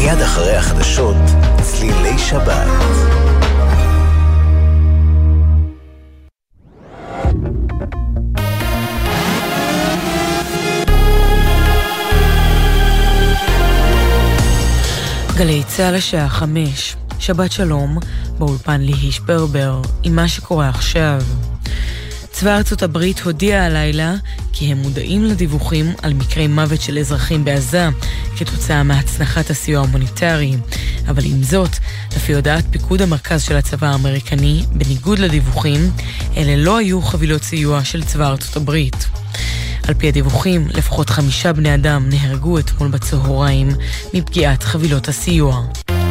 מיד אחרי החדשות, צלילי שבת. גלי צהל השעה 5, שבת שלום, באולפן ליהי שפרבר, עם מה שקורה עכשיו. צבא ארצות הברית הודיע הלילה כי הם מודעים לדיווחים על מקרי מוות של אזרחים בעזה כתוצאה מהצנחת הסיוע ההומניטרי. אבל עם זאת, לפי הודעת פיקוד המרכז של הצבא האמריקני, בניגוד לדיווחים, אלה לא היו חבילות סיוע של צבא ארצות הברית. על פי הדיווחים, לפחות 5 בני אדם נהרגו אתמול בצהריים מפגיעת חבילות הסיוע.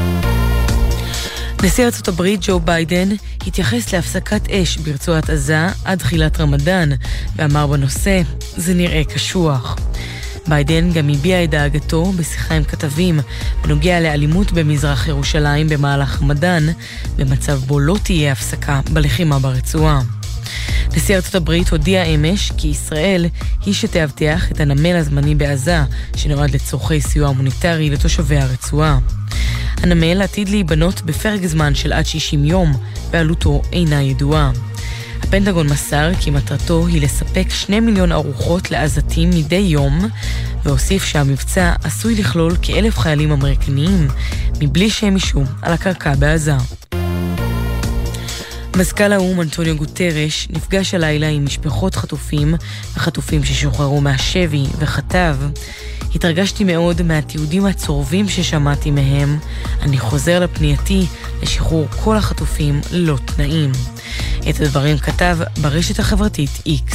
נשיא ארצות הברית ג'ו ביידן התייחס להפסקת אש ברצועת עזה עד תחילת רמדאן ואמר בנושא, זה נראה קשוח. ביידן גם הביע את דאגתו בשיחה עם כתבים בנוגע לאלימות במזרח ירושלים במהלך רמדאן, במצב בו לא תהיה הפסקה בלחימה ברצועה. נשיא ארצות הברית הודיע אמש כי ישראל היא שתאבטח את הנמל הזמני בעזה שנועד לצורכי סיוע הומניטרי לתושבי הרצועה. הנמל עתיד להיבנות בפרק זמן של עד 60 יום, ועלותו אינה ידועה. הפנטגון מסר כי מטרתו היא לספק 2 מיליון ארוחות לעזתים מדי יום, והוסיף שהמבצע עשוי לכלול כ1,000 חיילים אמריקניים, מבלי שהם ישו על הקרקע בעזה. מזכ"ל האו"ם אנטוניו גוטרש נפגש הלילה עם משפחות חטופים וחטופים ששוחררו מהשבי וכתב, התרגשתי מאוד מהתיעודים הצורבים ששמעתי מהם. אני חוזר לפנייתי לשחרור כל החטופים ללא תנאים. את הדברים כתב ברשת החברתית X.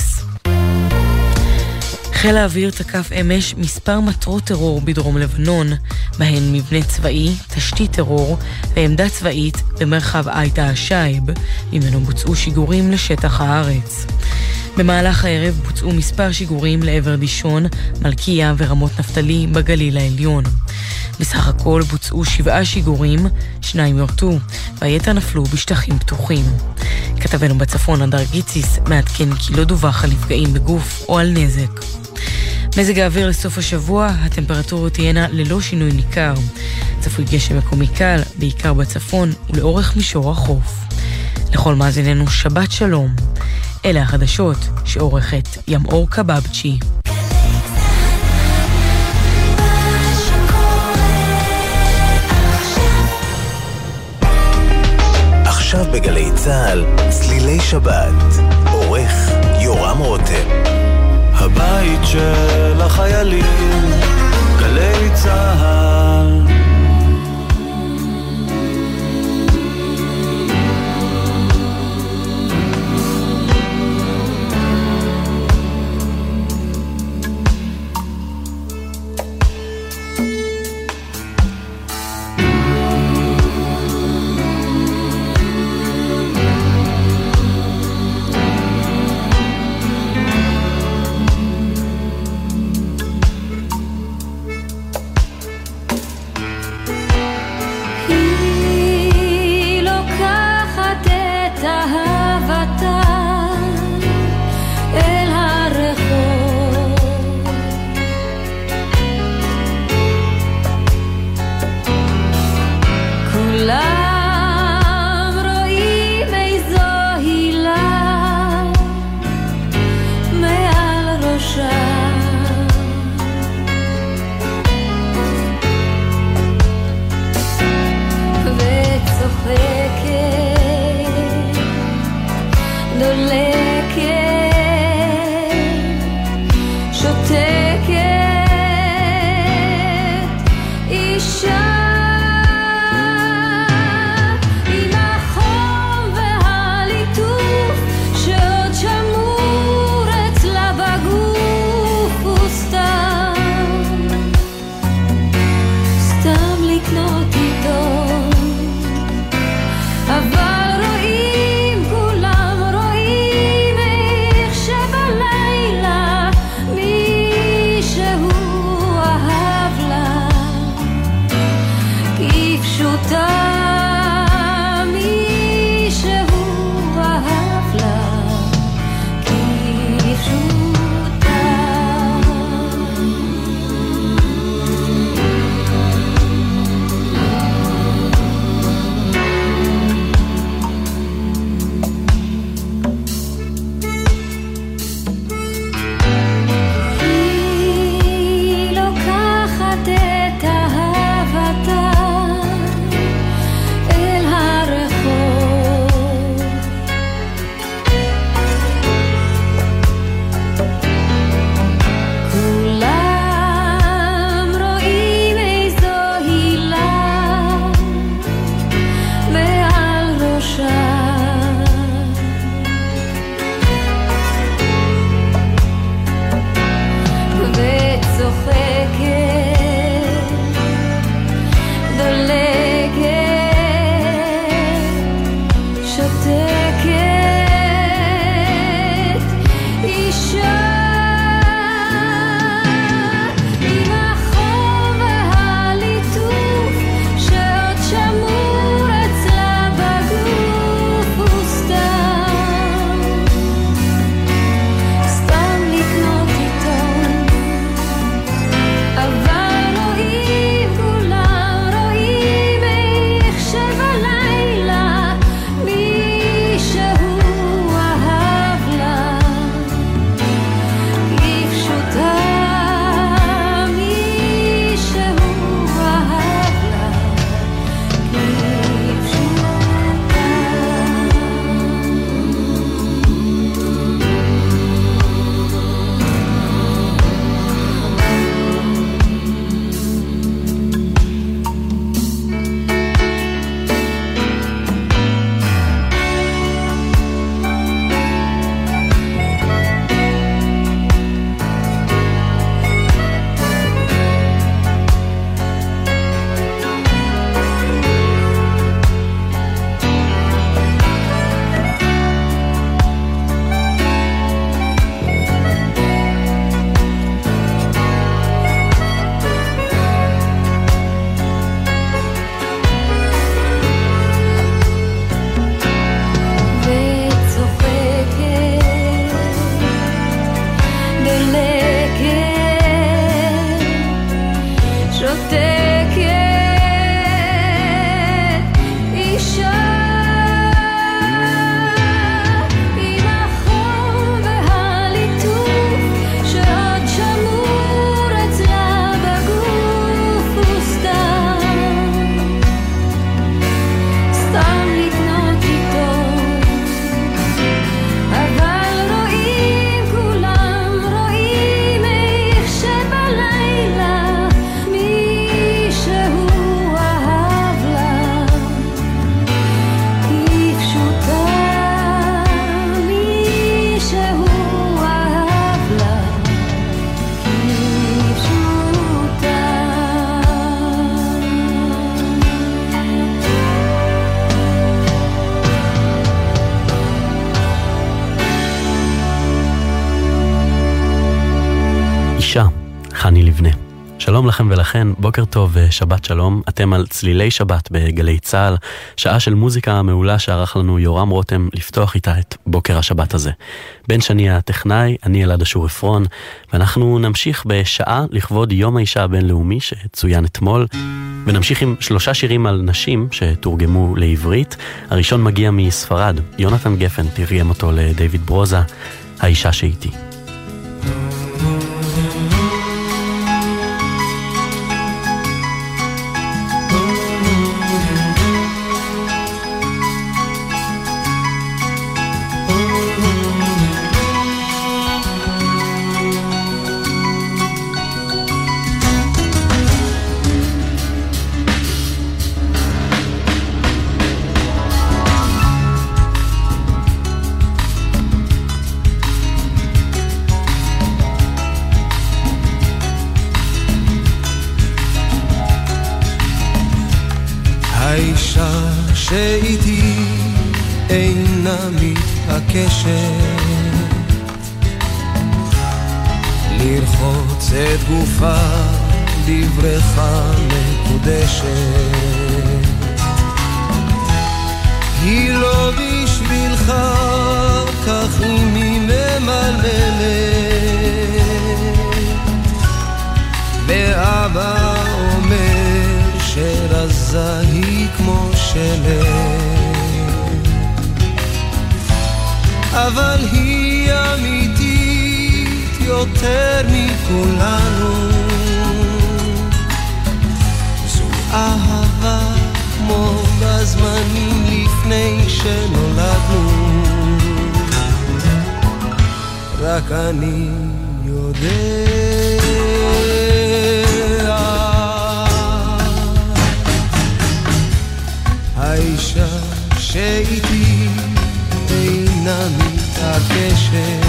חיל האוויר תקף אמש מספר מטרות טרור בדרום לבנון, בהן מבנה צבאי, תשתית טרור ועמדה צבאית במרחב אייטה השייב, ממנו בוצעו שיגורים לשטח הארץ. במהלך הערב בוצעו מספר שיגורים לעבר דישון, מלכיה ורמות נפתלי בגליל העליון. בסך הכל בוצעו 7 שיגורים, 2 יורטו, והיתר נפלו בשטחים פתוחים. כתבנו בצפון הדר גיציס מעדכן כי לא דווח על נפגעים בגוף או על נזק. מזג האוויר לסוף השבוע, הטמפרטורות תהיינה ללא שינוי ניכר. צפוי גשם מקומי קל, בעיקר בצפון ולאורך מישור החוף. לכל מאזיננו שבת שלום. אלה החדשות שעורכת ימאור קבבצ'י. עכשיו בגלי צהל, צלילי שבת, עורך יורם רותם. הבית של החיילים, גלי צהל. שלום לכם ולכן, בוקר טוב ושבת שלום. אתם על צלילי שבת בגלי צהל, שעה של מוזיקה מעולה שערך לנו יורם רותם לפתוח איתה את בוקר השבת הזה. בן שני הטכנאי, אני אלעד אשור אפרון, ואנחנו נמשיך בשעה לכבוד יום האישה הבינלאומי שצוין אתמול, ונמשיך עם 3 שירים על נשים שתורגמו לעברית. הראשון מגיע מספרד, יונתן גפן תרגם אותו לדייוויד ברוזה, האישה שאיתי. האישה שאיתי אינה מתעקשת לרחוץ את גופה בברכה מקודשת. היא לא בשבילך, כך אם היא ממלמלת, ואבא אומר שרזה היא כמו שלג, אבל היא אמיתית יותר מכולנו. זו אהבה כמו בזמנים לפני שנולדנו, רק אני יודע. האישה שאיתי אינה מתעקשת,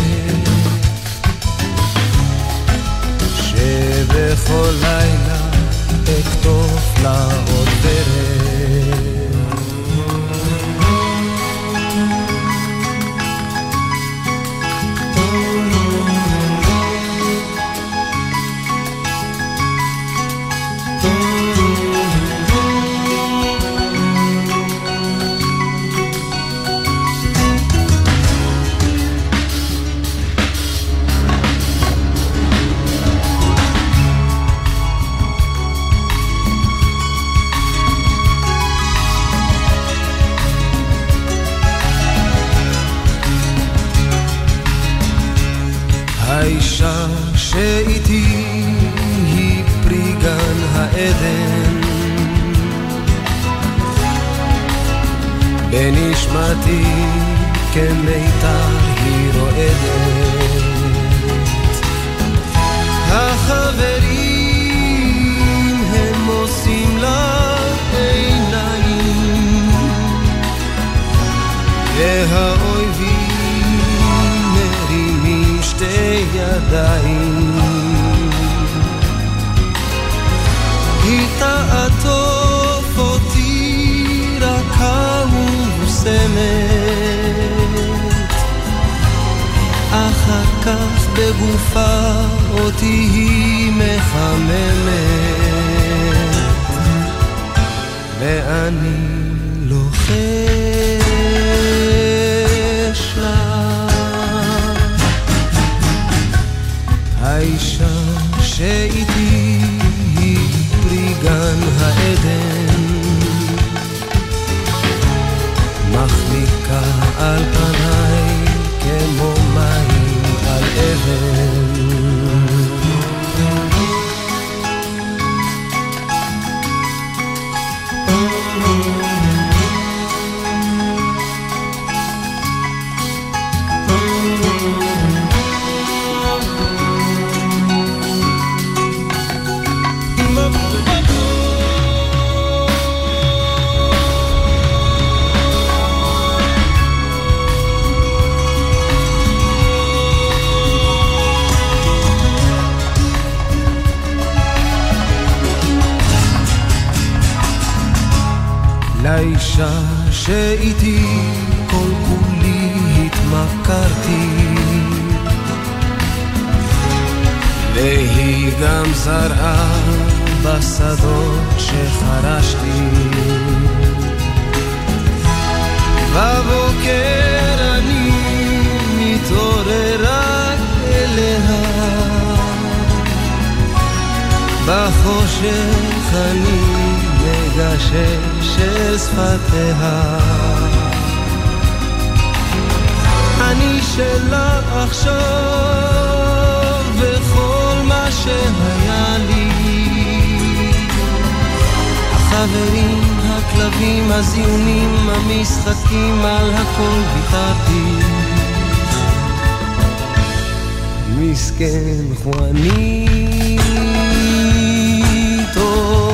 שבכל לילה אכתוב לה עוד דרך. האישה שאיתי היא פרי גן העדן, בנשמתי כמיתר היא רועדת. החברים הם עושים לה עיניים, והאויבים מרימים שתי ידיים. היא תעטוף אותי רכה ומוסמת, אחר כך בגופה אותי היא מחממת, ואני לוחש לה. האישה שאיתי היא פרי גן העדן, מחניקה על פניי כמו מים על אבן. לאישה שאיתי כל כולי התמכרתי, והיא גם זרעה בשדות שחרשתי. בבוקר אני מתעורר רק אליה, בחושך אני מגשש אל שפתיה. אני שלה עכשיו וכל מה שהיה לי, החברים, הכלבים, הזיונים, המשחקים, על הכל ויתרתי. מסכן חואניטו,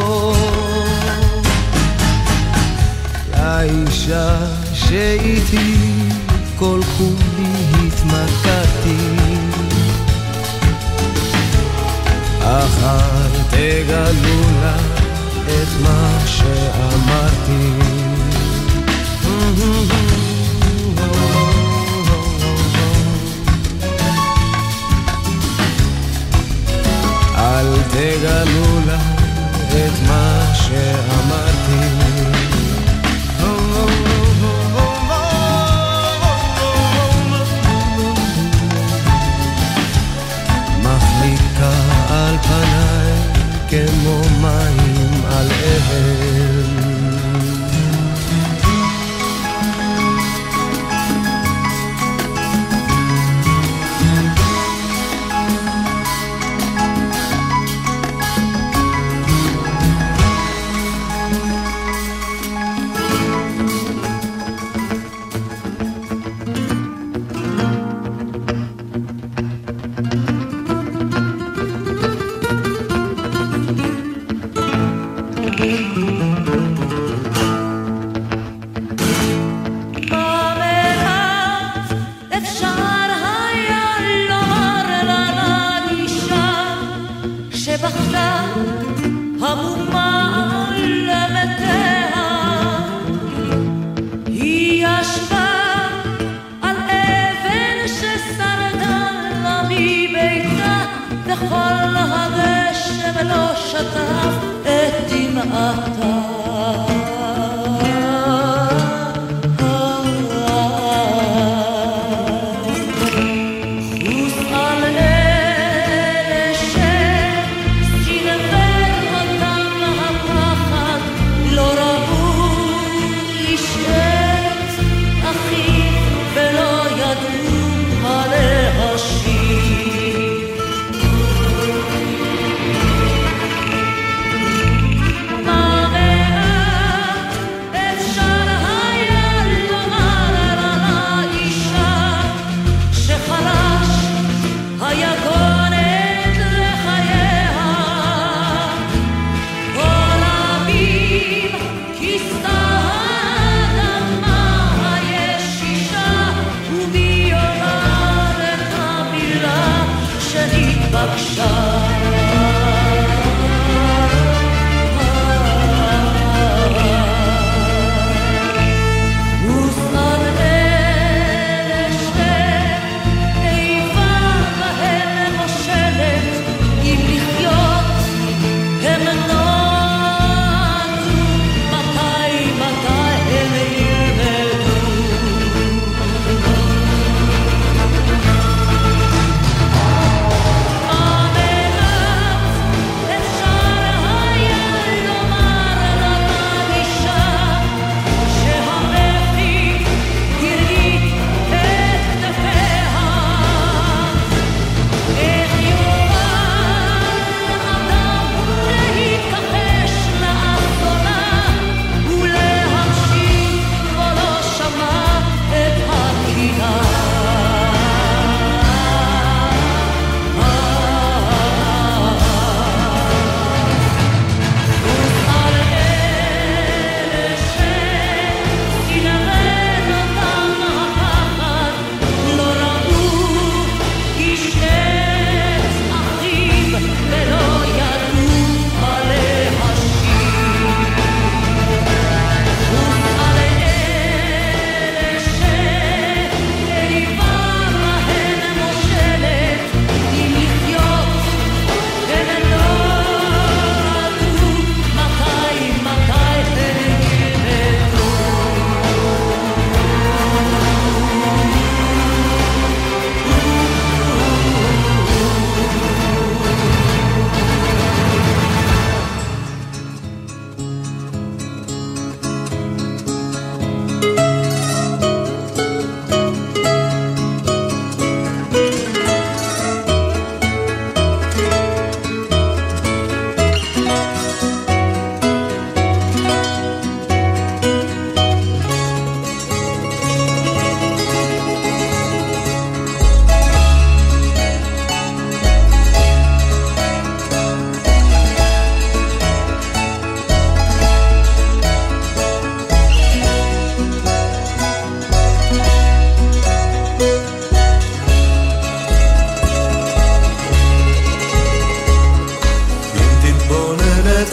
לאישה שאיתי כל כולי התמקדתי, אחר תגלו לה את מה שאמרתי. אל תגלו לה את מה שאמרתי. מחליקה על פניי כמו מים על אבן, Mame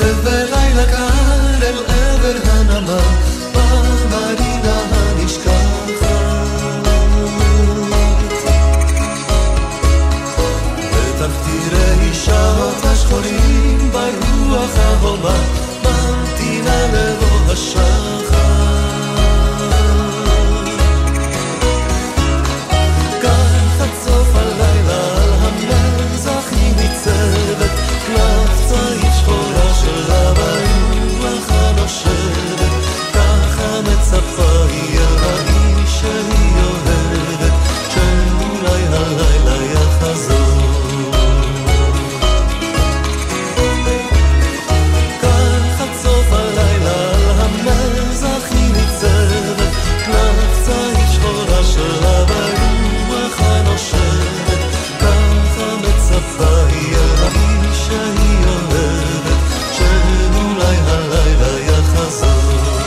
ובלילה קר אל עבר הנמל במרינה הנשכחת ותחתירי שעות השחורים ברוח ההומה ממתינה לבוא השחר כאן חצוף הלילה על המזח היא ניצבת כנף צעית שחורה שלה ברוח הנושבת ככה מצפה היא אל האיש שהיא אוהבת שאולי הלילה יחזור כאן חצוף הלילה על המזח היא ניצבת כנף צעית שחורה שלה ברוח הנושבת ככה מצפה היא אל האיש שהיא אוהבת שאולי הלילה יחזור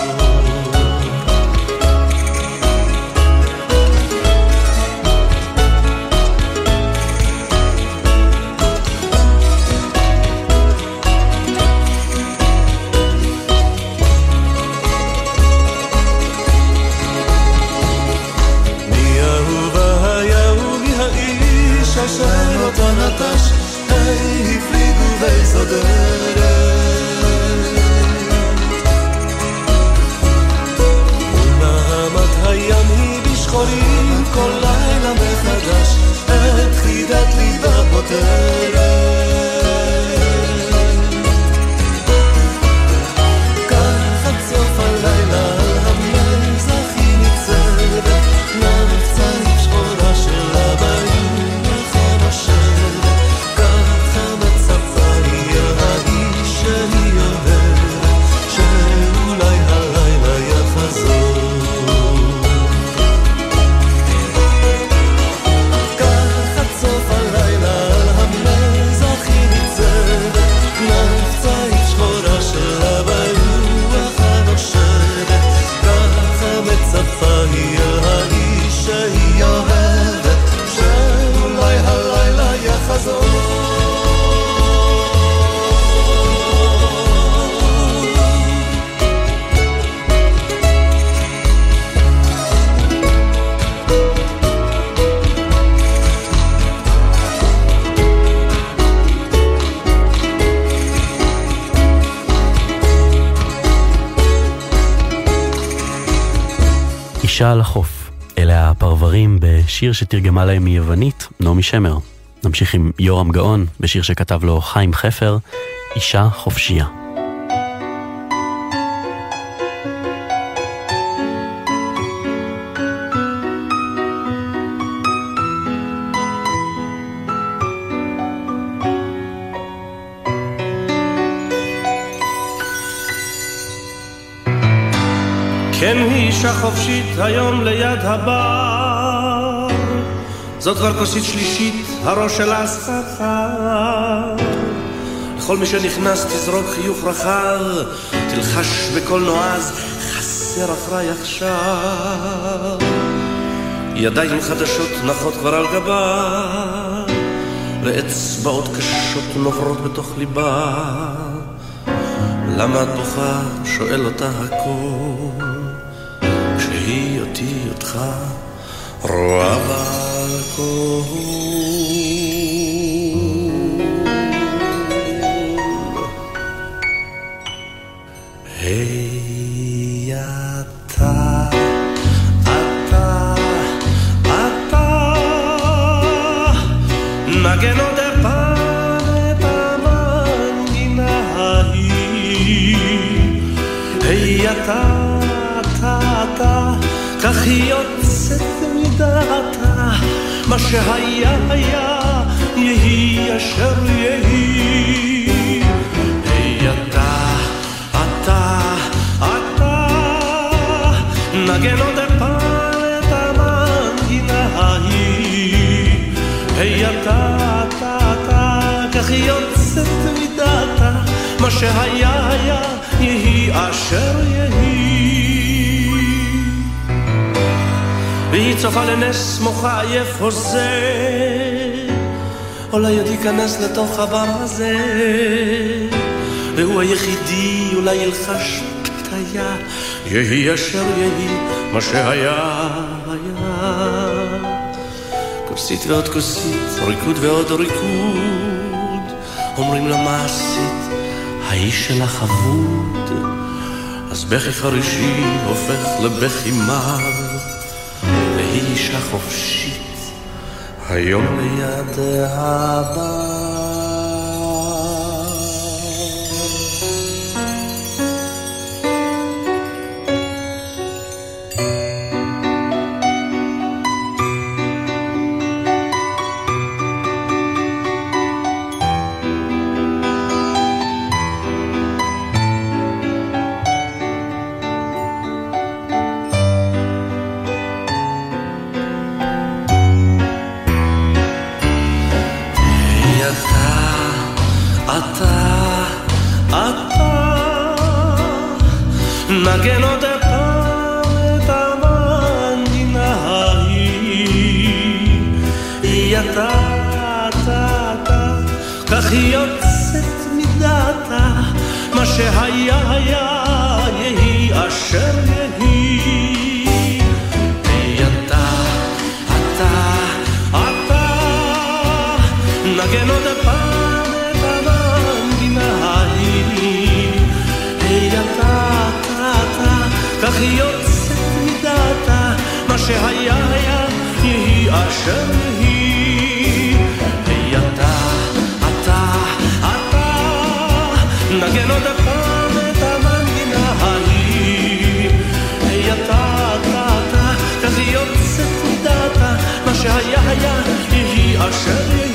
מי אהובה היה ומי האיש אשר אותו נטש הפליגו באיזו דרך ונעמת הים היא בשחורים כל לילה מחדש את חידת ליבה פותרת כאן חצוף הלילה על המזח היא ניצבת כנף צעית שחורה שלה ברוח הנושבת ככה מצפה היא אל האיש שהיא אוהבת שאולי הלילה יחזור כאן חצוף הלילה על המזח היא ניצבת כנף צעית שחורה שלה ברוח הנושבת ככה מצפה היא אל האיש שהיא אוהבת שאולי הלילה יחזור אישה על החוף, אלה הפרברים בשיר שתרגמה להם מיוונית נעמי שמר. נמשיך עם יורם גאון בשיר שכתב לו חיים חפר, אישה חופשייה. כן היא אישה חופשית היום ליד הבר זאת כבר כוסית שלישית הראש שלה סחר לכל מי שנכנס תזרוק חיוך רחב תלחש בקול נועז חסר אחרי עכשיו ידיים חדשות נחות כבר על גבה ואצבעות קשות נוברות בתוך ליבה למה את בוכה? שואל אותה הכל כשהיא אותי אותך רואה בכל היי אתה נגן עוד פעם את המנגינה ההיא היי אתה כך היא יוצאת מדעתה מה שהיה היה יהי אשר יהי היי אתה נגן עוד פעם את המנגינה ההיא היי אתה כך היא יוצאת מדעתה מה שהיה היה יהי אשר יהי והיא צופה לנס מוחה עייף הוזה אולי עוד ייכנס לתוך הבר הזה והוא היחידי, אולי ילחש פתיה, יהי אשר יהי, מה שהיה היה. כוסית ועוד כוסית, ריקוד ועוד ריקוד, אומרים לה מעשית, האיש שלך אבוד, אז בכי חרישי הופך לבכי מר, והיא אישה חופשית, היום ליד הבר. נגן עוד פעם את המנגינה ההיא, היא אתה, כך היא יוצאת מדעתה, מה שהיה היה, יהי אשר יהי. היא אתה, נגן עוד פעם את המנגינה ההיא, היא אתה, כך היא יוצאת מדעתה, מה שהיה היה, יהי אשר יהי. והיא אתה, נגן עוד פעם את המנגינה ההיא. והיא אתה, כך היא יוצאת מדעתה, מה שהיה היה, יהי אשר יהי.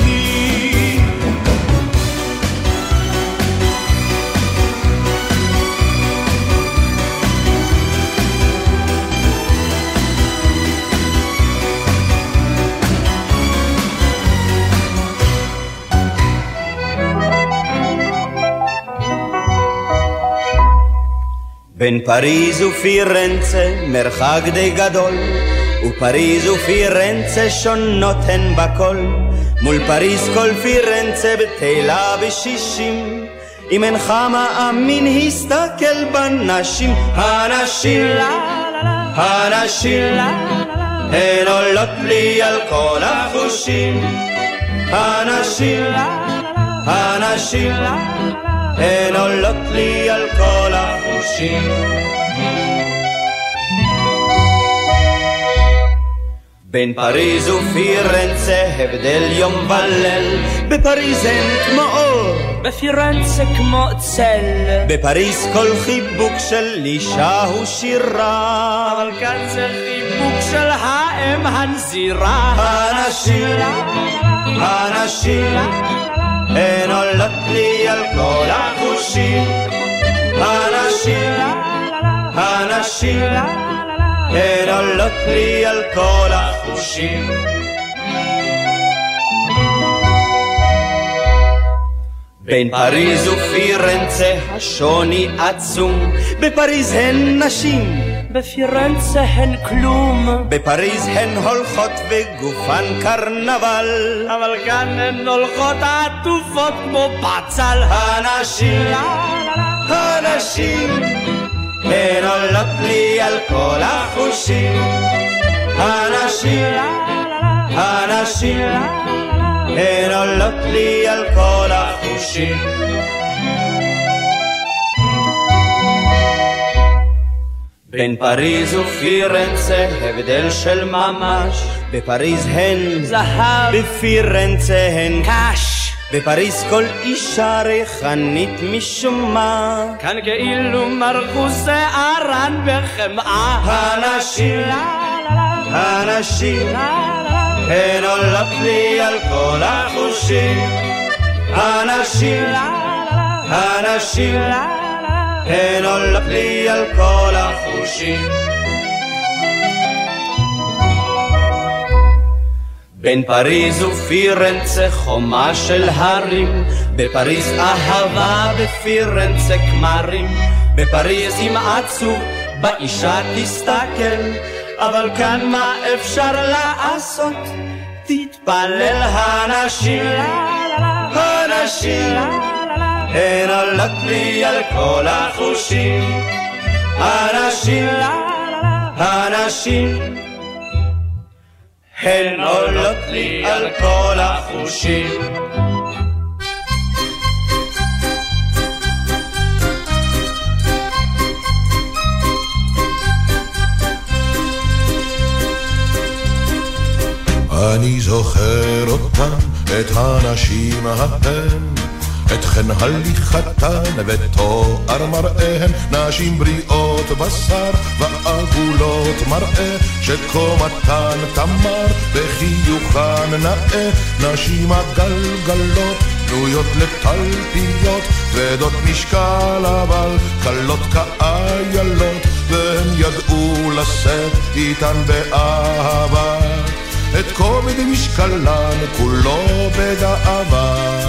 בין פריז ופירנצה מרחק די גדול, ופריז ופירנצה שונות הן בכל. מול פריז כל פירנצה בתהילה בשישים, אם אינך מאמין הסתכל בנשים. הנשים הן עולות לי על כל החושים. הנשים הן עולות לי על כל החושים. בין פריז ופירנצה הבדל יום וליל, בפריז אין כמו אור, בפירנצה כמו צל. בפריז כל חיבוק של אישה הוא שירה, אבל כאן זה חיבוק של האם הנזירה. הנשים הן עולות לי על כל החושים. הנשים הן עולות לי על כל החושים. בין פריז ופירנצה השוני עצום, בפריז הן נשים, בפירנצה הן כלום. בפריז הן הולכות וגופן קרנבל, אבל כאן הן הולכות עטופות כמו בצל. הנשים הן עולות לי על כל החושים. הנשים הן עולות לי על כל החושים. בין פריז ופירנצה הבדל של ממש, בפריז הן זהב, בפירנצה הן קש. בפריז כל אישה ריחנית משום מה, כאן כאילו מרחו שערן בחמאה. הנשים הן עולות לי על כל החושים. הנשים הן עולות לי על כל החושים. בין פריז ופירנצה חומה של הרים, בפריז אהבה, בפירנצה כמרים. בפריז ימעצו, באישה תסתכל, אבל כאן מה אפשר לעשות? תתפלל. הנשים הן עולות לי על כל החושים, הנשים, הנשים, הן עולות לי על כל החושים. אני זוכר אותן, את הנשים ההן, את חן הליכתן ותואר מראיהן, נשים בריאות בשר ועגולות מראה, שקומתן תמר וחיוכן נאה, נשים הגלגלות בנויות לטלפיות, כבדות משקל אבל קלות כאיילות, והם ידעו לשאת איתן באהבה את כובד משקלן כולו בגאווה.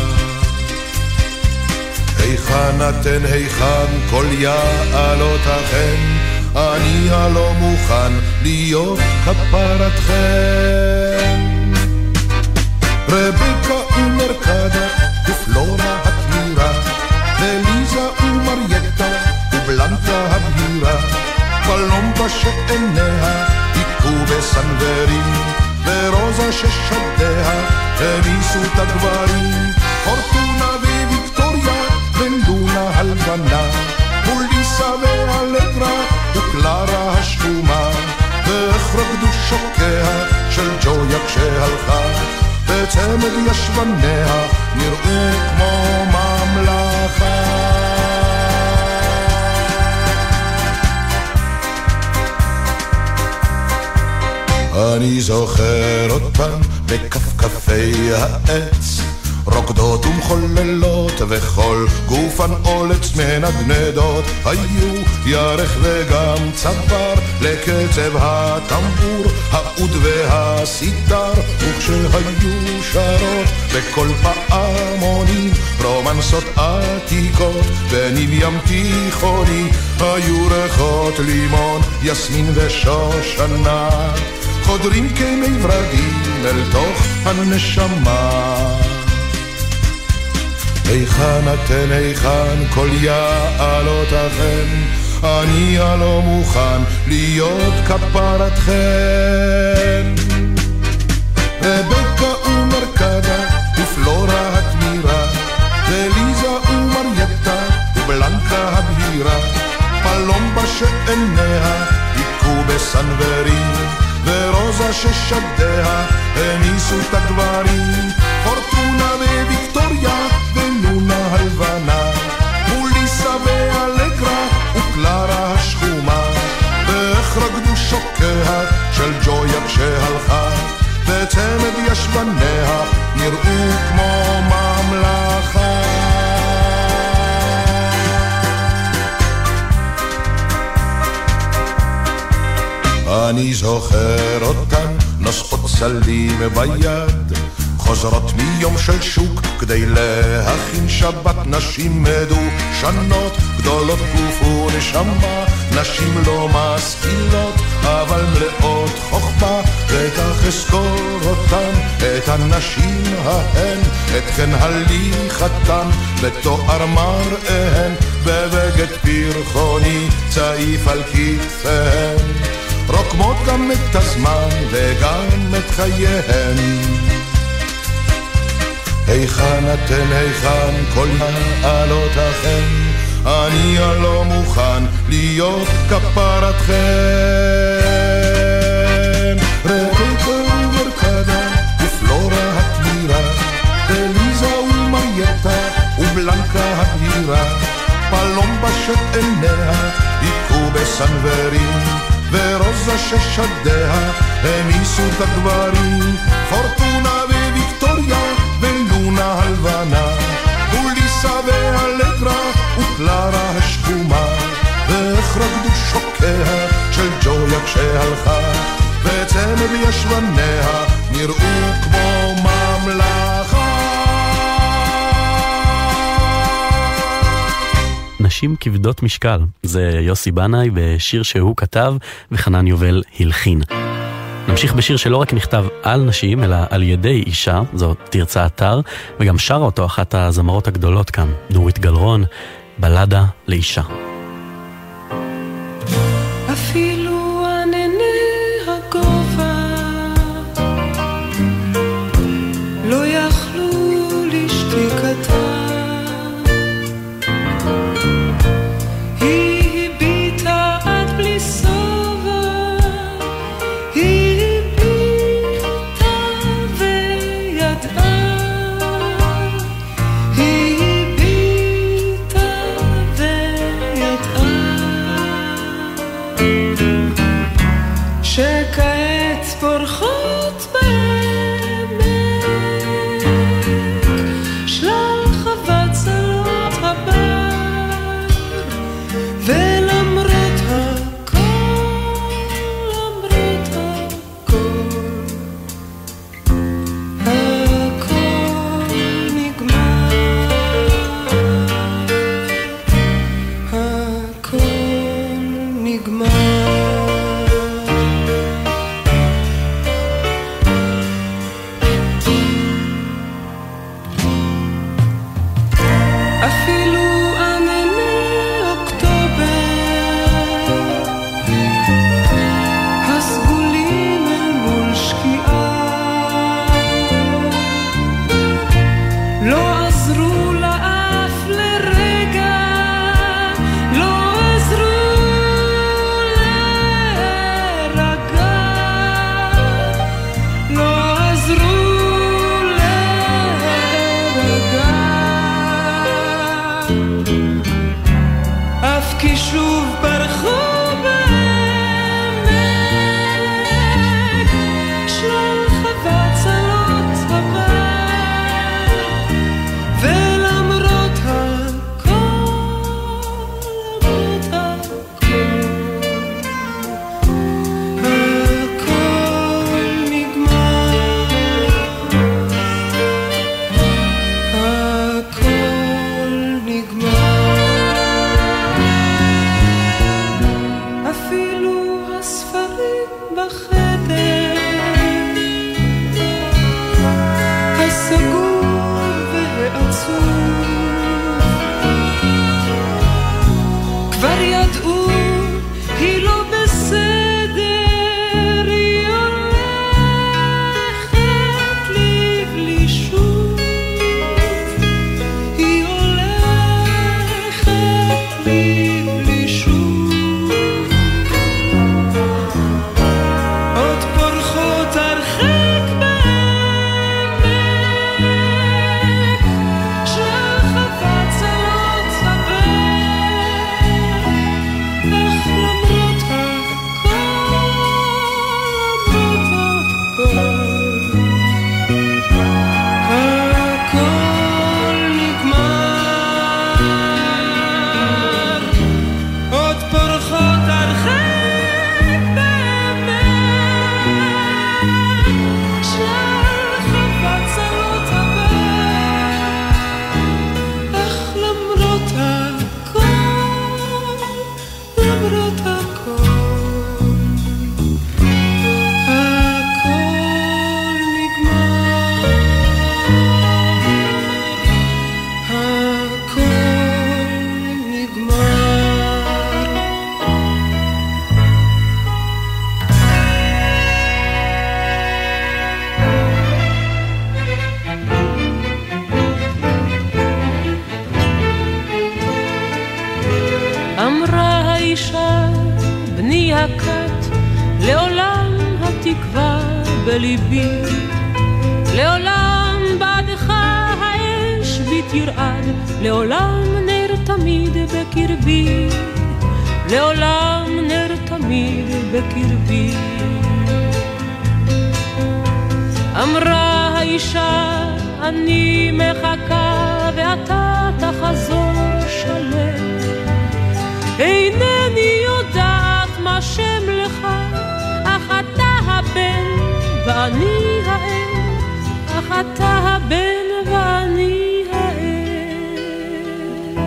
היכן אתן, היכן כל יעלותכן, אני הלא מוכן להיות כפרתכן. רבקה ומרקדה ופלורה התמירה, וליזה ומרייטה ובלנקה הבהירה, פלומבה שעיניה היכו בסנוורים, ורוזה ששדיה המיסו את הגברים, פורטונה וויקטוריה ולונה הלבנה, פוליסה ואלגרה וקלרה השחומה, ואיך רקדו שוקיה של ג'ויה כשהלכה, בצמד ישבניה נראו כמו ממלכה. אני זוכר אותן בכפכפי העץ, רוקדות ומחוללות וכל גופן אולץ מנגנדות, היו ירך וגם צוואר לקצב הטמבור, העוד והסיטר, וכשהיו שרות בכל פעמונים רומנסות עתיקות בניב ים תיכוני, היו ריחות לימון, יסמין ושושנה, חודרים כמי ורדים אל תוך הנשמה. היכן אתן, היכן כל יעלותכן, אני הלא מוכן להיות כפרתכן. רבקה ומרקדה ופלורה התמירה, וליזה ומרייטה ובלנקה הבהירה, פלומבה שעיניה היכו בסנוורים, ורוזה ששדיה הניסו את הגברים, פורטונה וויקטוריה ולונה הלבנה, פוליסה ואלגרה וקלרה השחומה, ואיך רקדו שוקיה של ג'ויה כשהלכה, בצמד ישבניה נראו כמו ממלכה. אני זוכר אותן נושאות סלים ביד, חוזרות מיום של שוק כדי להכין שבת, נשים מדושנות גדולות גוף ונשמה, נשים לא משכילות אבל מלאות חוכמה, וכך אזכור אותן, את הנשים ההן, את חן הליכתן ותואר מראיהן, בבגד פרחוני צעיף על כתפיהן, רוקמות גם את הזמן וגם את חייהן. היכן אתן, היכן כל יעלותכן, אני הלא מוכן להיות כפרתכן. רבקה ומרקדה ופלורה התמירה, וליזה ומרייטה ובלנקה הבהירה, פלומבה שעיניה היכו בסנוורים, ורוזה ששדיה הניסו את הגברים, פורטונה וויקטוריה ולונה הלבנה, פוליסה ואלגרה וקלרה השחומה, ואיך רקדו שוקיה של ג'ויה כשהלכה, וצמד ישבניה נראו כמו ממלכה. נשים כבדות משקל, זה יוסי בנאי בשיר שהוא כתב וחנן יובל הלחין. נמשיך בשיר שלא רק נכתב על נשים, אלא על ידי אישה, זאת תרצה אתר, וגם שרה אותו אחת הזמרות הגדולות כאן, נורית גלרון, בלדה לאישה. אפילו ענני הגובה לא יכלו לשתיקתה, היא הביטה עד בלי סובה, היא הביטה וידעה, היא הביטה וידעה שכעת פורחות בעמק שלל חוות צלות הבר, ולמרות הכל, למרות הכל, הכל נגמר, הכל נגמר. אפילו ענני אוקטובר הסגולים אל מול שקיעה לא עזרו לאף לרגע, לא עזרו להירגע, לא עזרו להירגע, אף כי שוב ברחו בעמק שלל חוות צלות הבר, ולמרות הכל, למרות הכל, הכל נגמר, הכל נגמר. אפילו הספרים בחדר הסגור והעצוב כבר ידעו היא לא בסדר, היא הולכת לבלי שוב, היא הולכת לבלי שוב, עוד פורחות הרחק בעמק שלל חוות צלות הבר, אך למרות הכל, למרות הכל, הכל נגמר, עוד פורחות הרחק בעמק שלל חוות צלות הבר, אך למרות הכל, למרות הכל, הכל נגמר, הכל נגמר. אמרה האישה בני הכת, לעולם התקווה בליבי, לעולם בעדך האש בתרעד, לעולם נר תמיד בקרבי, לעולם נר תמיד בקרבי. אמרה האישה אני מחכה ואתה תחזור שלם, אינני יודעת מה שם לך, אך אתה הבן ואני האם, אך אתה הבן ואני האם.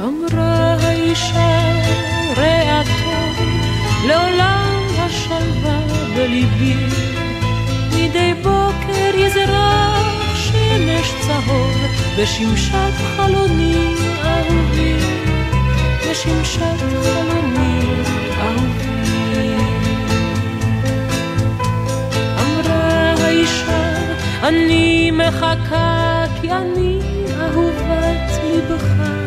אמרה האישה רעתו לעולם השלווה, בליבי, מדי בוקר יזרח שמש צהוב בשמשת חלוני אהובי, בשמשת חלוני אהובי. אמרה האישה אני מחכה כי אני אהובת ליבך,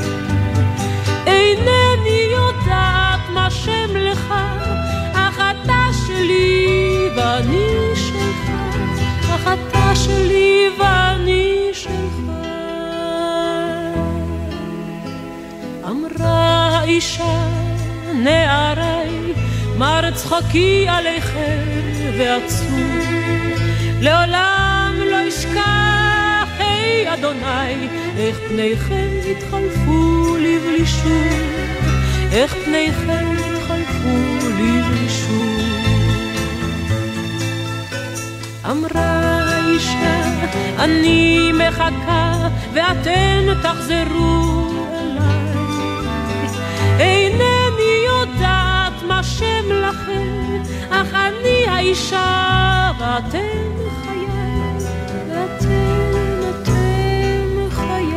אינני יודעת מה שם לך, אך אתה שלי ואני שלך, אך אתה שלי ואני שלך. אמרה האישה נערי מר צחוקי עליכם ועצוב, לעולם לא אשכח היי אדוני, איך פניכם התחלפו לי בלי שוב, איך פניכם התחלפו לי בלי שוב. אמרה האישה אני מחכה ואתן תחזרו אליי, אינני יודעת מה שם לכם, אך אני האישה ואתם חיי, ואתם חיי.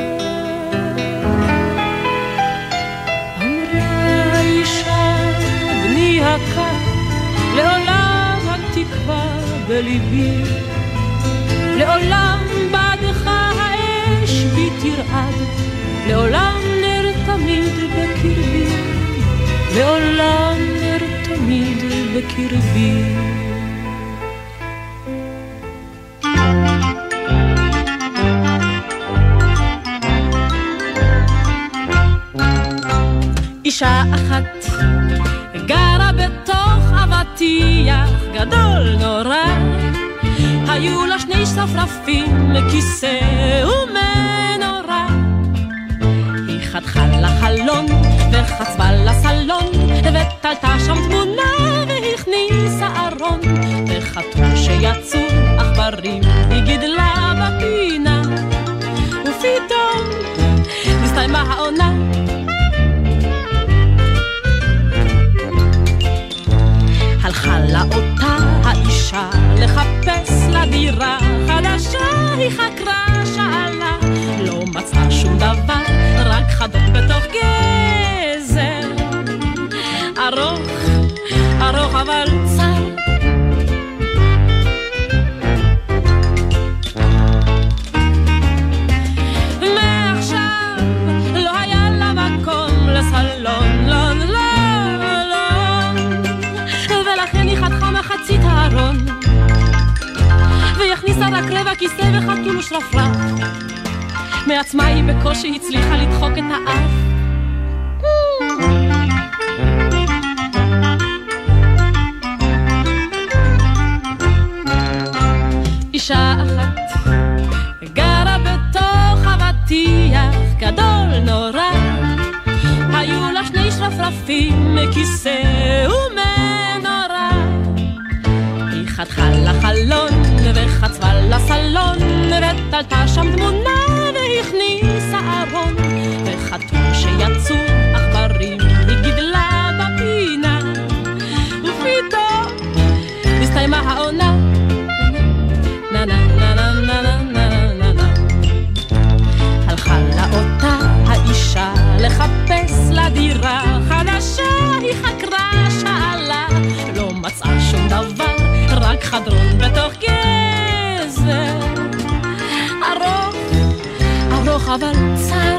אמרה האישה בני הקר, לעולם התקווה בליבי, לעולם בעדך האש בי תרעד, לעולם נר תמיד בקרבי, לעולם נר תמיד בקרבי. אישה אחת גרה בתוך אבטיח גדול נורא, היו לה שני שרפרפים, כיסא ומנורה. היא חתכה לחלון וחצבה לסלון, ותלתה שם תמונה והכניסה ארון, וחתול שיצאו עכברים היא גידלה בפינה, ופתאום נסתיימה העונה. הלכה לה אותה האישה לחפש לה דירה חדשה, היא חקרה שאלה, לא מצאה שום דבר, רק חדות בתוך גזר ארוך, ארוך אבל צר. מעכשיו לא היה לה מקום לסלון, לא, לא, חתכה מחצית הארון והכניסה רק רבע כיסא וחתול ושרפרף, מעצמה היא בקושי הצליחה לדחוק את האף. אישה אחת גרה בתוך אבטיח גדול נורא, היו לה שני שרפרפים, כיסא ומנורה. היא חתכה לחלון וחצבה לסלון, ותלתה שם תמונה והכניסה ארון, וחתול שיצאו עכברים היא גידלה בפינה, ופתאום הסתיימה העונה. נה נה נה נה נה נה נה נה. הלכה לה אותה האישה לחפש לה דירה חדשה, היא חקרה שאלה, לא מצאה שום דבר, רק חדרון בתוך גזר ארוך, ארוך אבל צר.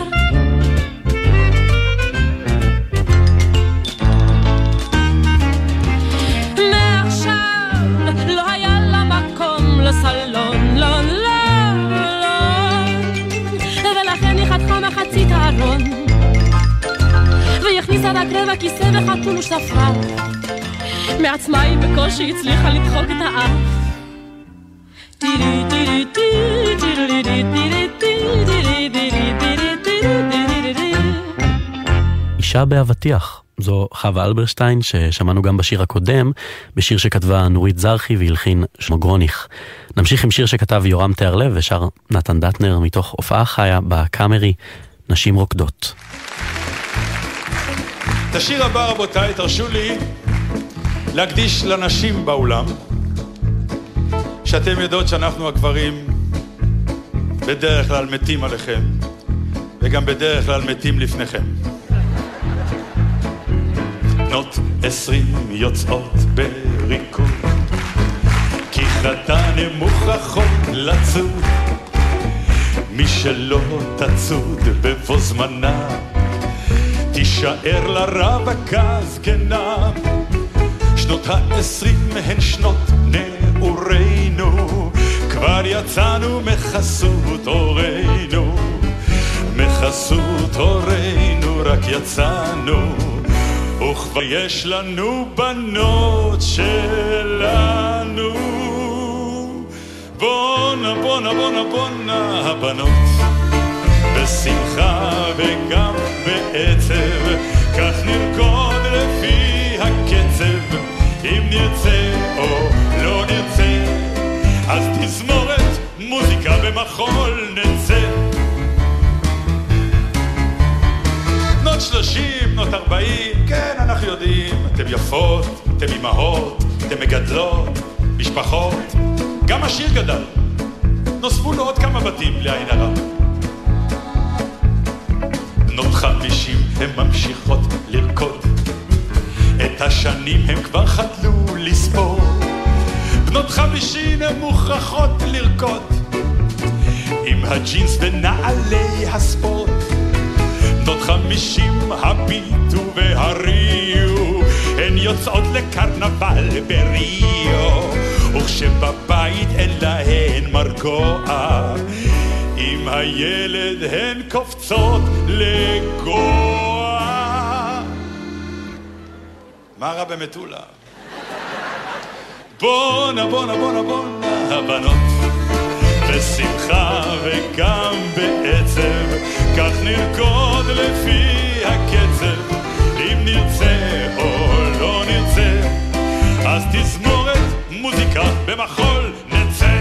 מעכשיו לא היה לה מקום לסלון, לא, לא, לא, ולכן היא חתכה מחצית הארון והכניסה רק רבע כיסא וחתול ושרפרף, מעצמה היא בקושי הצליחה לדחוק את האף. אישה באבטיח, זו חווה אלברשטיין ששמענו גם בשיר הקודם, בשיר שכתבה נורית זרחי והלחין שלמה גרוניך. נמשיך עם שיר שכתב יורם תיארלב ושר נתן דטנר מתוך הופעה חיה בקאמרי, נשים רוקדות. את השיר הבא רבותיי, תרשו לי להקדיש לנשים באולם, שאתם יודעות שאנחנו הגברים בדרך כלל מתים עליכם, וגם בדרך כלל מתים לפניכם. בנות 20 יוצאות בריקוד, כי חתן הן מוכרחות לצוד, מי שלא תצוד בבוא זמנה, תישאר לרווקה זקנה. שנות ה-20 הן שנות נעורינו, כבר יצאנו מחסות הורינו, מחסות הורינו רק יצאנו, וכבר יש לנו בנות שלנו. בונה בונה בונה בונה הבנות, בשמחה וגם בעצב, כך נרקוד לפי הקצב, אם נרצה או לא נרצה, אז תזמורת מוזיקה במחול נצא. בנות 30, בנות 40, כן אנחנו יודעים, אתם יפות, אתם אמהות, אתם מגדלות, משפחות, גם השיר גדל, נוספו לו עוד כמה בתים לעין הרע. בנות 50 הן ממשיכות לרקוד, את השנים הם כבר חדלו לספור, בנות 50 הן מוכרחות לרקוד, עם הג'ינס ונעלי הספורט. בנות 50 הביטו והריעו, הן יוצאות לקרנבל בריו, וכשבבית אין להן מרגוע, עם הילד הן קופצות לגוע. מה רע במטולה? בונה בונה בונה בונה הבנות, בשמחה וגם בעצב, כך נרקוד לפי הקצב, אם נרצה או לא נרצה, אז תזמורת מוזיקה במחול נצא.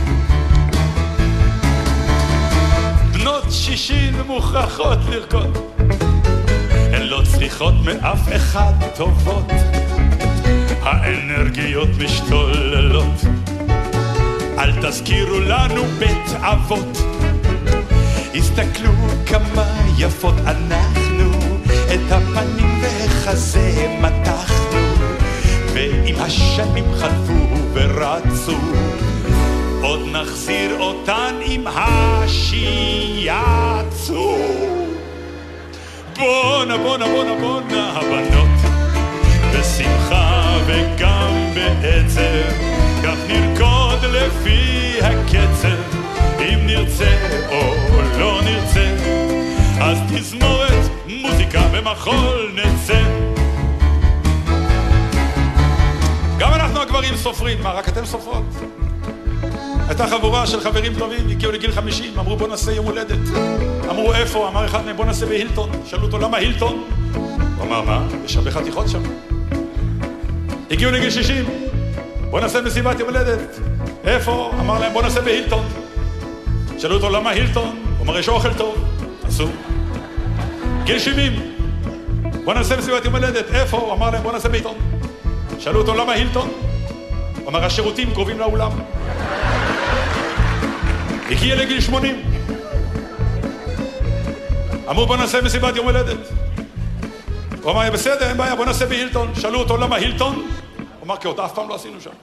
בנות 60 מוכרחות לרקוד, הן לא צריכות מאף אחד טובות, האנרגיות משתוללות, אל תזכירו לנו בית אבות, הסתכלו כמה יפות אנחנו, את הפנים והחזה מתחנו, ועם השנים חלפו ורצו, עוד נחזיר אותן עם השיעצו. בונה בונה בונה בונה הבנות, בשמחה וגם בעצב, כך נרקוד לפי הקצב, אם נרצה או לא נרצה, אז תזמורת מוזיקה במחול נצא. גם אנחנו הגברים סופרים, מה רק אתם סופרות? הייתה חבורה של חברים טובים, הגיעו לגיל 50, אמרו בוא נעשה יום הולדת, אמרו איפה? אמר אחד מהם בוא נעשה בהילטון, שאלו אותו למה הילטון? הוא אמר מה? יש הרבה חתיכות שם. הגיעו לגיל 60, בוא נעשה מסיבת יום הולדת, איפה? אמר להם בוא נעשה בהילטון, שאלו אותו למה הילטון? הוא אמר יש אוכל טוב, עשו. גיל 70, בוא נעשה מסיבת יום הולדת, איפה? הוא אמר להם בוא נעשה בהילטון, שאלו אותו למה הילטון? הוא אמר השירותים קרובים לאולם. הגיע לגיל 80, אמרו בוא נעשה מסיבת יום הולדת, הוא אמר בסדר אין בעיה בוא נעשה בהילטון, שאלו אותו למה הילטון? הוא אמר כי אותה אף פעם לא עשינו שם.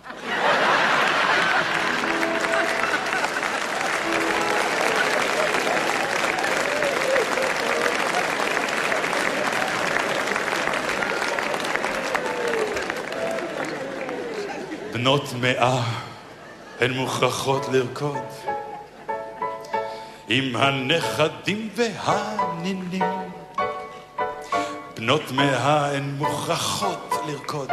בנות 100 הן מוכרחות לרקוד, עם הנכדים והנינים. בנות 100 הן מוכרחות לרקוד,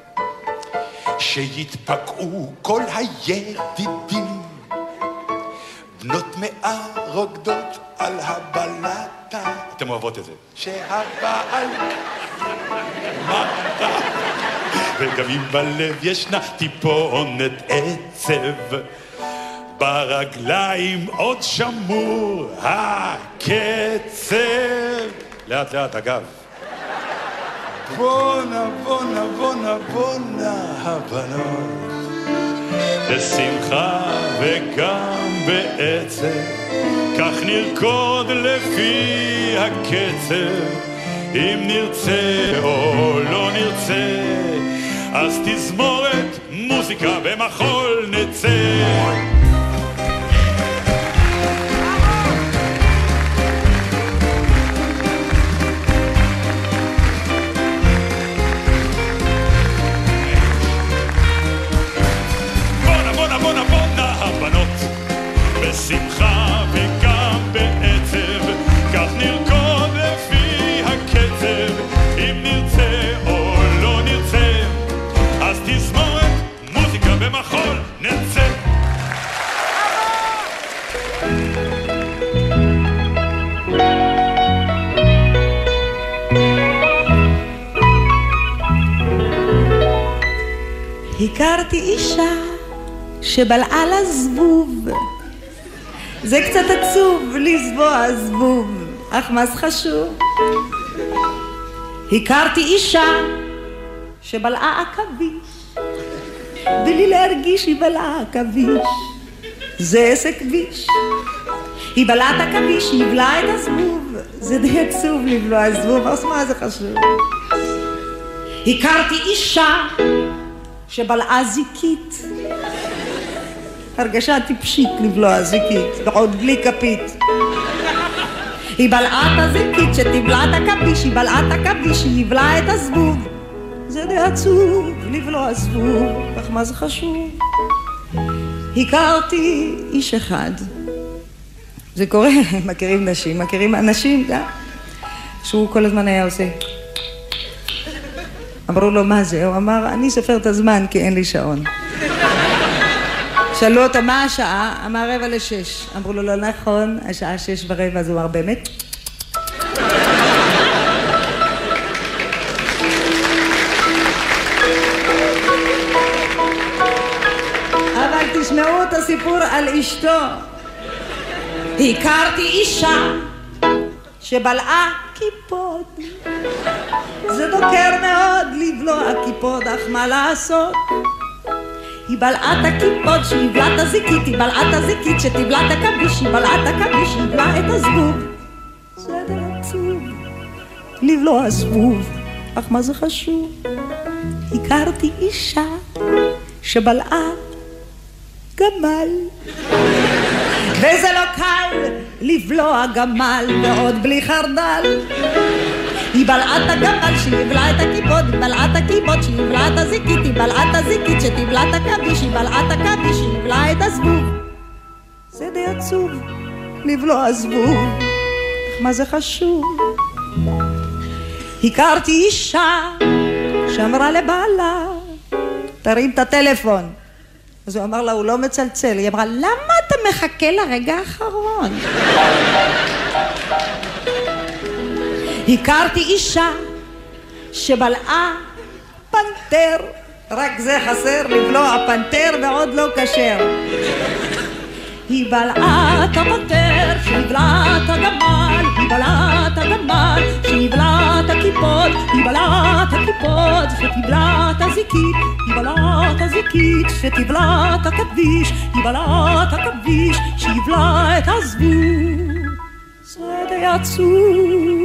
שיתפקעו כל הידידים. בנות 100 רוקדות על הבלטה, אתם אוהבות את זה, שהבעל מטה, וגם אם בלב ישנה טיפונת עצב, ברגליים עוד שמור הקצב. לאט לאט אגב, בונה, בונה, בונה, בונה הבנות בשמחה וגם בעצב כך נרקוד לפי הקצב אם נרצה או לא נרצה אז תזמורת מוזיקה במחול נצא בשמחה וגם בעצב כך נרקוד לפי הקצב אם נרצה או לא נרצה אז תזמורת מוזיקה במחול נצא הכרתי אישה שבלעה לה זבוב זה קצת עצוב לזבוע זבוב, אך מה זה חשוב? הכרתי אישה שבלעה עכביש, בלי להרגיש היא בלעה עכביש, זה עסק ביש. היא בלעה את עכביש, היא בלעה את הזבוב, זה די עצוב לבלוע זבוב, אז מה זה חשוב? הכרתי אישה שבלעה זיקית, הרגשה טיפשית לבלוע זיקית, ועוד בלי כפית. היא בלעה את הזיקית שתבלע את הכביש, היא בלעה את הכביש, היא בלעה את הזבוב. זה די עצוב לבלוע זבוב, אך מה זה חשוב? הכרתי איש אחד. זה קורה, מכירים נשים, מכירים אנשים, שהוא כל הזמן היה עושה. אמרו לו מה זה? הוא אמר, אני סופר את הזמן כי אין לי שעון. שאלו אותו מה השעה? אמר 5:45. אמרו לו לא נכון, השעה 6:15, אז הוא אמר באמת? אבל תשמעו את הסיפור על אשתו. הכרתי אישה שבלעה קיפוד. זה דוקר מאוד לבלוע קיפוד, אך מה לעשות? היא בלעה את הקיפוד שיבלע את הזיקית, היא בלעה את הזיקית שתבלע את הכביש, היא בלעה את הכביש שיבלע את הזבוב. זה די עצוב לבלוע זבוב, אך מה זה חשוב? הכרתי אישה שבלעה גמל, וזה לא קל לבלוע גמל ועוד בלי חרדל. היא בלעה את הגמל שיבלע את הקיפוד, היא בלעה את הקיפוד שיבלע את הזיקית, היא בלעה את הזיקית שתבלע את הכביש, היא בלעה את הכביש שיבלע את הזבוב. זה די עצוב לבלוע זבוב, אך מה זה חשוב? הכרתי אישה שאמרה לבעלה תרים את הטלפון, אז הוא אמר לה הוא לא מצלצל. היא אמרה למה אתה מחכה לרגע האחרון? הכרתי אישה שבלעה פנתר, רק זה חסר לבלוע פנתר ועוד לא כשר. היא בלעה את הפנתר שהבלעה את הגמל, היא בלעה את הגמל שהבלעה את הקיפוד, היא בלעה את הקיפוד שתבלע את הזיקית, היא בלעה את הזיקית שתבלע את הכביש, היא בלעה את הכביש שיבלע את הזבוב. זה די עצוב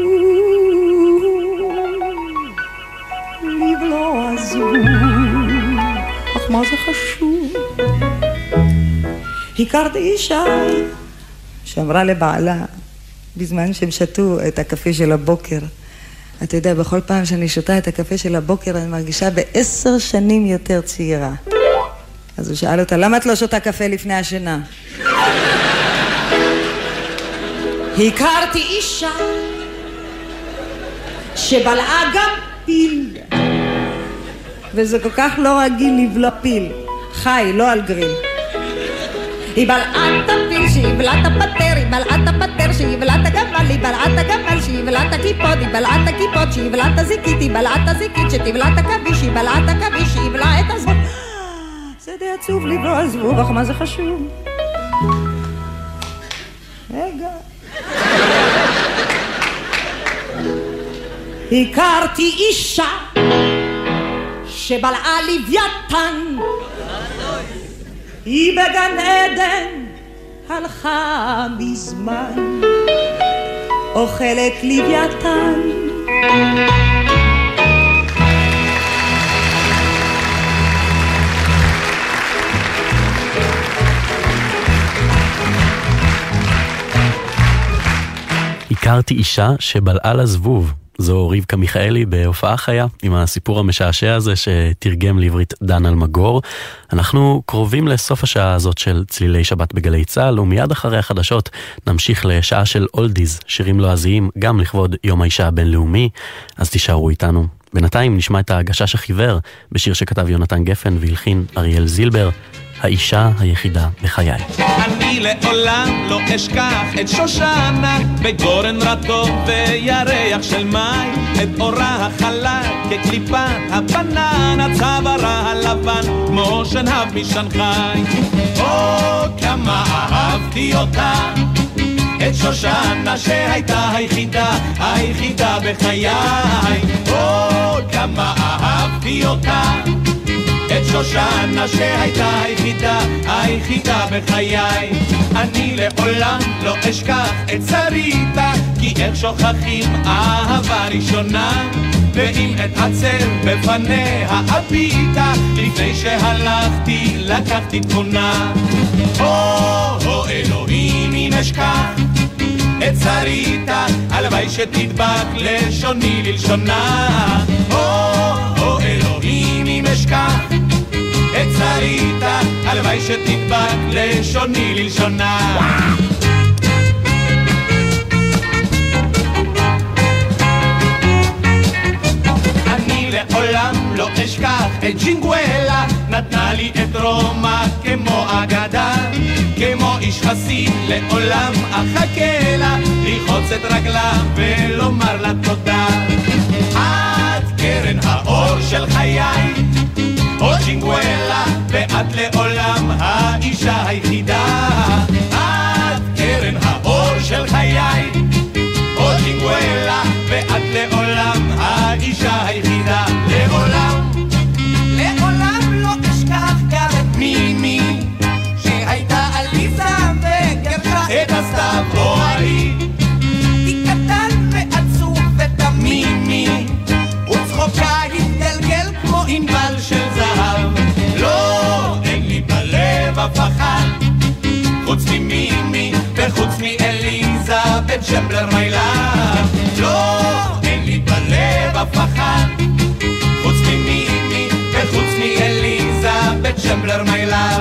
לבלוע זבוב, אך מה זה חשוב? הכרתי אישה שאמרה לבעלה בזמן שהם שתו את הקפה של הבוקר, אתה יודע, בכל פעם שאני שותה את הקפה של הבוקר אני מרגישה ב10 שנים יותר צעירה. אז הוא שאל אותה, למה את לא שותה קפה לפני השינה? הכרתי אישה שבלעה גם פיל, וזה כל כך לא רגיל לבלוע פיל חי, לא על גריל. היא בלעה את הפיל שיבלע את הפטר, היא בלעה את הפטר שיבלע את הגמל, היא בלעה את הגמל שיבלע את הקיפוד, היא בלעה את הקיפוד שיבלע את הזיקית, היא בלעה את הזיקית שתבלע את הכביש, היא בלעה את הכביש שיבלע את הזבוב. זה די עצוב לבלוע זבוב, אך מה זה חשוב? רגע, הכרתי אישה שבלעה לוויתן, היא בגן עדן הלכה מזמן, אוכלת לוויתן. הכרתי אישה שבלעה לזבוב. זו רבקה מיכאלי בהופעה חיה עם הסיפור המשעשע הזה שתרגם לעברית דן אלמגור. אנחנו קרובים לסוף השעה הזאת של צלילי שבת בגלי צהל, ומיד אחרי החדשות נמשיך לשעה של אולדיז, שירים לועזיים גם לכבוד יום האישה הבינלאומי, אז תישארו איתנו. בינתיים נשמע את הגשש החיוור בשיר שכתב יונתן גפן והלחין אריאל זילבר, האישה היחידה בחיי. אני לעולם לא אשכח את שושנה בגורן רטוב וירח של מים, את אורה החלה כקליפת הבננה, צווארה הלבן כמו שנהב משנחאי. או כמה אהבתי אותה, את שושנה שהייתה היחידה בחיי. או כמה אהבתי אותה, את שושנה שהייתה היחידה בחיי. אני לעולם לא אשכח את שריתה, כי איך שוכחים אהבה ראשונה, ואם אתעצר בפניה הביטה, לפני שהלכתי לקחתי תמונה. או אלוהים אם אשכח את שריתה, הלוואי שתדבק לשוני ללשונה. או אלוהים אם אשכח את שריתה, הלוואי שתדבק לשוני ללשונה. אני לעולם לא אשכח את ג'ינגואלה, נתנה לי את רומא כמו אגדה, כמו איש חסיד לעולם אחכה לה, לחוץ את רגלה ולומר לה תודה. את קרן האור של חיי, או ג'ינגואלה, ואת לעולם האישה היחידה. את קרן האור של חיי, או ג'ינגואלה, ואת לעולם האישה היחידה. לעולם לא אשכח גם את מימי, שהייתה עליזה וגרשה את הסתיו אוהלי. היא קטן ועצוב ותמימי, וצחוקה התגלגל כמו ענבל של זהב. לא, אין לי בלב אף אחד חוץ ממימי וחוץ מאליזבת שמבלר מיילה. לא, אין לי בלב אף אחד חוץ ממימי וחוץ מאליזבת שמבלר מיילה.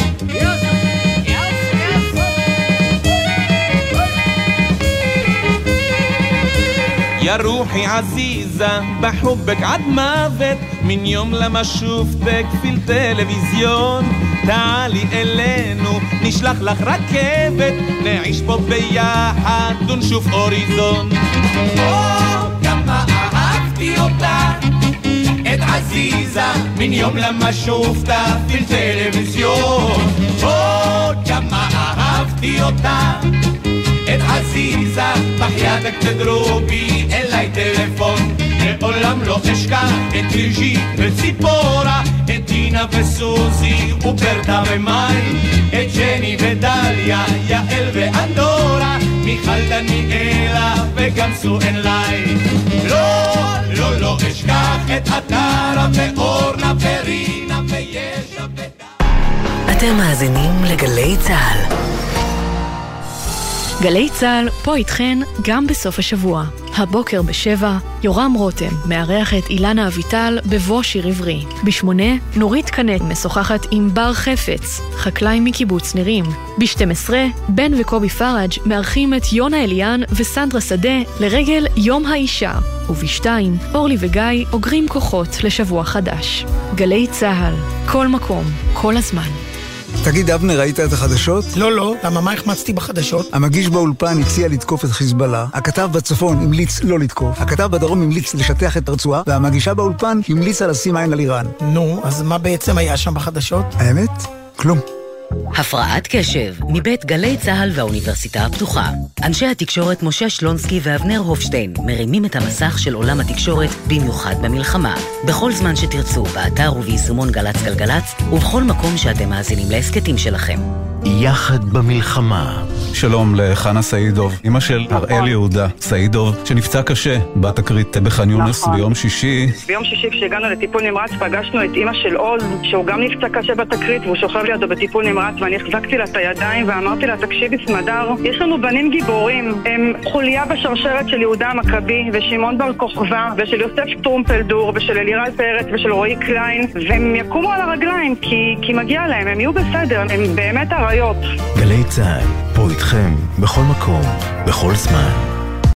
يا روحي عزيزة بحبك عد موت من يوم لما شوفتك في التلفزيون. تعالي إلينو نشلح لك ركبت نعيش פה ביחד ונשוף אוריזון. כמה אהבתי אותה את עזיזה من يوم لما شوفتها في التلفزيون. כמה אהבתי אותה את עזיזה, בחייתק תדרובי אליי טלפון. לעולם לא אשכח את ריג'י וציפורה, את דינה וסוזי וברדה ומאי, את ג'ני ודליה, יעל ואנדורה, מיכל דניאלה וגם סואן לי. לא אשכח את עטרה ואורנה ורינה וישע ודל. אתם מאזינים לגלי צהל. גלי צהל פה איתכן גם בסוף השבוע. הבוקר ב7, יורם רותם מארח את אילנה אביטל בבוא שיר עברי. ב8, נורית קנט משוחחת עם בר חפץ, חקלאי מקיבוץ נירים. ב12, בן וקובי פרג' מארחים את יונה אליאן וסנדרה שדה לרגל יום האישה. וב2, אורלי וגיא אוגרים כוחות לשבוע חדש. גלי צהל, כל מקום, כל הזמן. תגיד, אבנר, ראית את החדשות? לא, למה מה החמצתי בחדשות? המגיש באולפן הציע לתקוף את חיזבאללה, הכתב בצפון המליץ לא לתקוף, הכתב בדרום המליץ לשטח את הרצועה, והמגישה באולפן המליצה לשים עין על איראן. נו, אז מה בעצם היה שם בחדשות? האמת? כלום. הפרעת קשב, מבית גלי צהל והאוניברסיטה הפתוחה. אנשי התקשורת משה שלונסקי ואבנר הופשטיין מרימים את המסך של עולם התקשורת במיוחד במלחמה. בכל זמן שתרצו, באתר וביישומון גלץ גלגלץ, ובכל מקום שאתם מאזינים להסקטים שלכם. יחד במלחמה. שלום לחנה סעידוב, אמא של הראל יהודה סעידוב, שנפצע קשה בתקרית בח'אן יונס ביום שישי. ביום שישי כשהגענו לטיפול נמרץ פגשנו את אמא של עוז, שהוא גם נפצע קשה בתקרית והוא שוכב לידו בטיפול נמרץ, ואני החזקתי לה את הידיים ואמרתי לה, תקשיבי סמדר, יש לנו בנים גיבורים, הם חוליה בשרשרת של יהודה המכבי ושמעון בר כוכבא ושל יוסף טרומפלדור ושל אלירז פרץ ושל רועי קליין, והם יקומו על הרגליים כי מגיע להם, הם יהיו בסדר, הם באמת הרעיות. גלי צהל, פה איתכם, בכל מקום, בכל זמן.